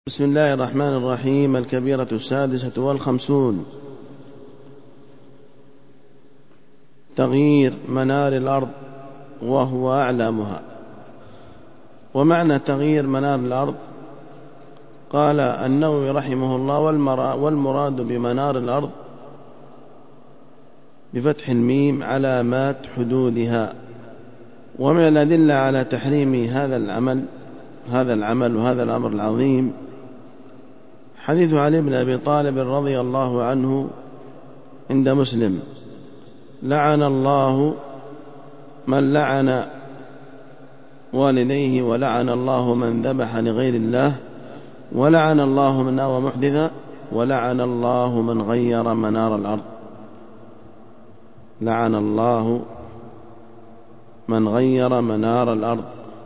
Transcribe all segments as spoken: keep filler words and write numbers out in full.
بسم الله الرحمن الرحيم. الكبيرة السادسة والخمسون: تغيير منار الأرض وهو أعلامها. ومعنى تغيير منار الأرض، قال النووي رحمه الله: والمراد بمنار الأرض بفتح الميم علامات حدودها. ومن الأدلة على تحريم هذا العمل هذا العمل وهذا الأمر العظيم حديث علي بن أبي طالب رضي الله عنه عند مسلم: لعن الله من لعن والديه، ولعن الله من ذبح لغير الله، ولعن الله من آوى محدثا، ولعن الله من غير منار الأرض. لعن الله من غير منار الأرض.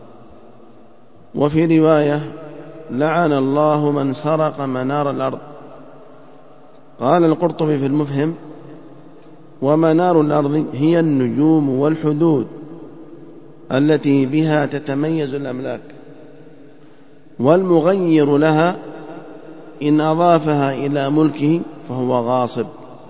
وفي رواية: لعن الله من سرق منار الأرض. قال القرطبي في المفهم: ومنار الأرض هي النجوم والحدود التي بها تتميز الأملاك، والمغير لها إن أضافها إلى ملكه فهو غاصب،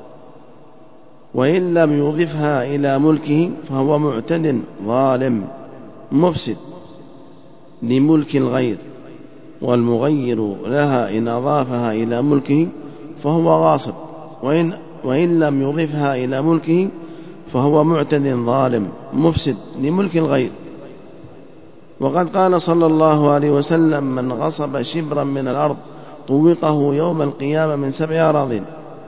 وإن لم يضفها إلى ملكه فهو معتد ظالم مفسد لملك الغير. والمغير لها إن أضافها إلى ملكه فهو غاصب، وإن, وإن لم يضفها إلى ملكه فهو معتد ظالم مفسد لملك الغير. وقد قال صلى الله عليه وسلم: من غصب شبرا من الأرض طوقه يوم القيامة من سبع أراضين.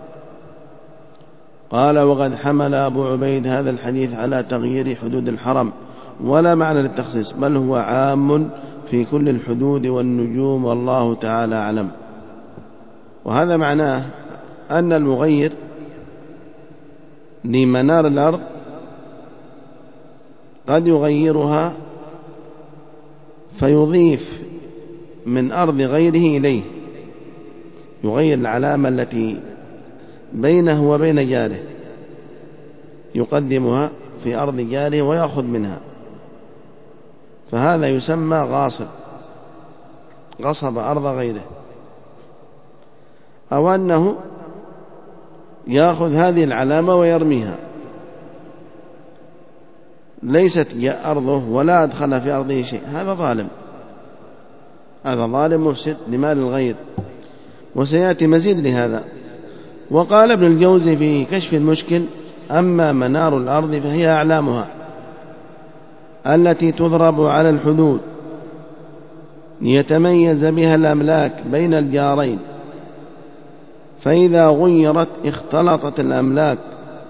قال: وقد حمل أبو عبيد هذا الحديث على تغيير حدود الحرم، ولا معنى للتخصيص، بل هو عام في كل الحدود والنجوم، والله تعالى أعلم. وهذا معناه أن المغير لمنار الأرض قد يغيرها فيضيف من أرض غيره إليه، يغير العلامة التي بينه وبين جاره، يقدمها في أرض جاره ويأخذ منها، فهذا يسمى غاصب، غصب أرض غيره. أو أنه يأخذ هذه العلامة ويرميها، ليست أرضه ولا أدخل في أرضه شيء، هذا ظالم، هذا ظالم مفسد لمال الغير. وسيأتي مزيد لهذا. وقال ابن الجوزي في كشف المشكل: أما منار الأرض فهي أعلامها التي تضرب على الحدود ليتميز بها الأملاك بين الجارين، فإذا غيرت اختلطت الأملاك،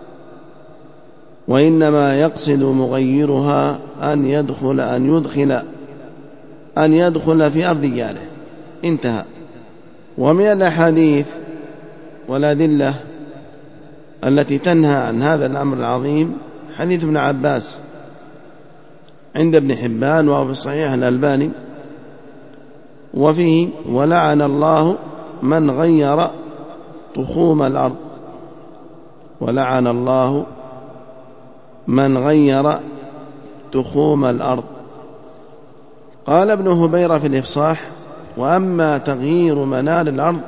وإنما يقصد مغيرها أن يدخل أن يدخل أن يدخل في أرض جاره. انتهى. ومن الأحاديث والأدلة التي تنهى عن هذا الأمر العظيم حديث ابن عباس عند ابن حبان وهو في صحيح الألباني، وفيه: ولعن الله من غير تخوم الأرض. ولعن الله من غير تخوم الأرض. قال ابن هبيرة في الإفصاح: وأما تغيير منار الأرض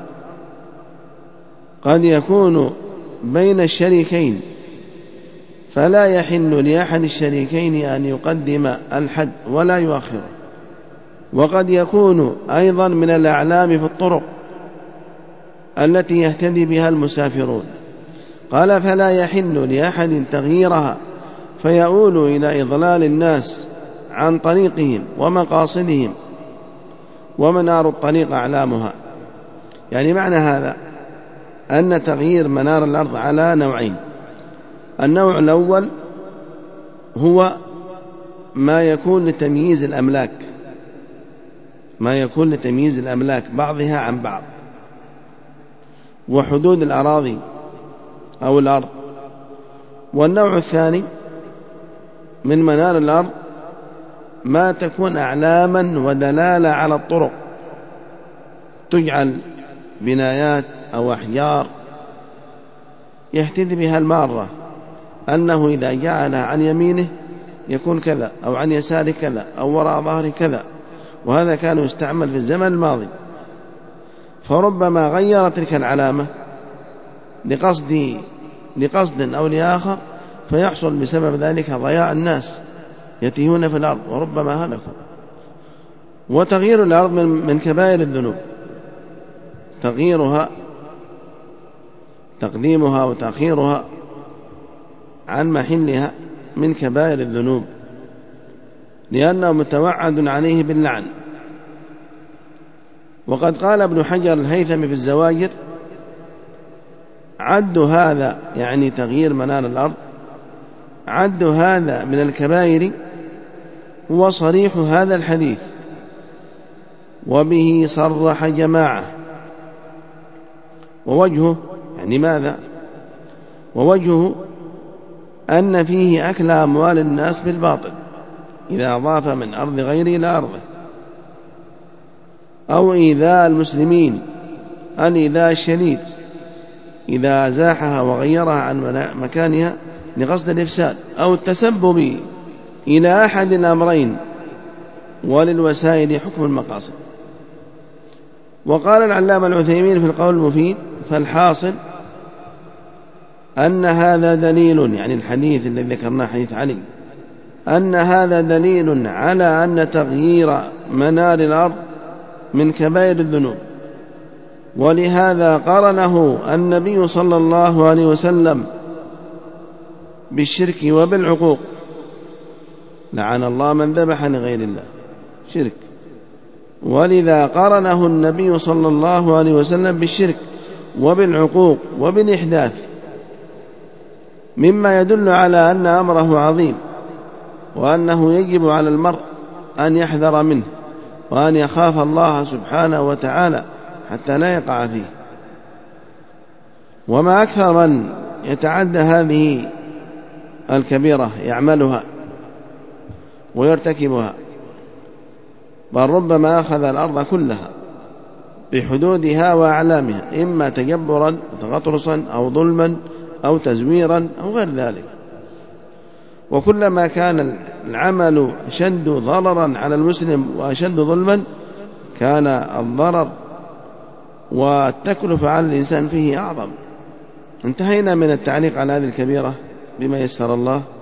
قد يكون بين الشريكين، فلا يحل لأحد الشريكين أن يقدم الحد ولا يؤخره. وقد يكون أيضا من الأعلام في الطرق التي يهتدي بها المسافرون. قال: فلا يحل لأحد تغييرها فيؤول إلى إضلال الناس عن طريقهم ومقاصدهم، ومنار الطريق أعلامها. يعني معنى هذا أن تغيير منار الأرض على نوعين: النوع الأول هو ما يكون لتمييز الأملاك ما يكون لتمييز الأملاك بعضها عن بعض، وحدود الأراضي أو الأرض. والنوع الثاني من منار الأرض ما تكون أعلاما ودلالة على الطرق، تجعل بنايات أو أحجار يهتدي بها المارة، أنه إذا جعلها عن يمينه يكون كذا، أو عن يساره كذا، أو وراء ظهره كذا. وهذا كان يستعمل في الزمن الماضي، فربما غير تلك العلامة لقصد لقصد أو لآخر، فيحصل بسبب ذلك ضياع الناس يتيهون في الأرض وربما هلكوا. وتغيير الأرض من كبائر الذنوب، تغييرها تقديمها وتأخيرها عن محلها من كبائر الذنوب، لأنه متوعد عليه باللعن. وقد قال ابن حجر الهيثمي في الزواجر: عد هذا، يعني تغيير منار الأرض، عد هذا من الكبائر هو صريح هذا الحديث، وبه صرح جماعة. ووجهه يعني ماذا؟ ووجهه أن فيه أكل أموال الناس بالباطل إذا أضاف من أرض غيره إلى أرضه، أو إيذاء المسلمين الإيذاء الشديد إذا أزاحها وغيرها عن مكانها لقصد الإفساد، أو التسبب إلى أحد الأمرين، وللوسائل حكم المقاصد. وقال العلامة العثيمين في القول المفيد: فالحاصل أن هذا دليل، يعني الحديث الذي ذكرناه حديث علي، أن هذا دليل على أن تغيير منار الأرض من كبائر الذنوب، ولهذا قرنه النبي صلى الله عليه وسلم بالشرك وبالعقوق. لعن الله من ذبح لغير الله، شرك. ولذا قرنه النبي صلى الله عليه وسلم بالشرك وبالعقوق وبالإحداث، مما يدل على أن أمره عظيم، وأنه يجب على المرء أن يحذر منه، وأن يخاف الله سبحانه وتعالى حتى لا يقع فيه. وما أكثر من يتعدى هذه الكبيرة يعملها ويرتكبها، بل ربما أخذ الأرض كلها بحدودها وأعلامها، إما تجبرا وتغطرسا أو ظلما أو تزويرا أو غير ذلك. وكلما كان العمل أشد ضررا على المسلم وأشد ظلما، كان الضرر والتكلف على الإنسان فيه أعظم. انتهينا من التعليق على هذه الكبيرة بما يسر الله.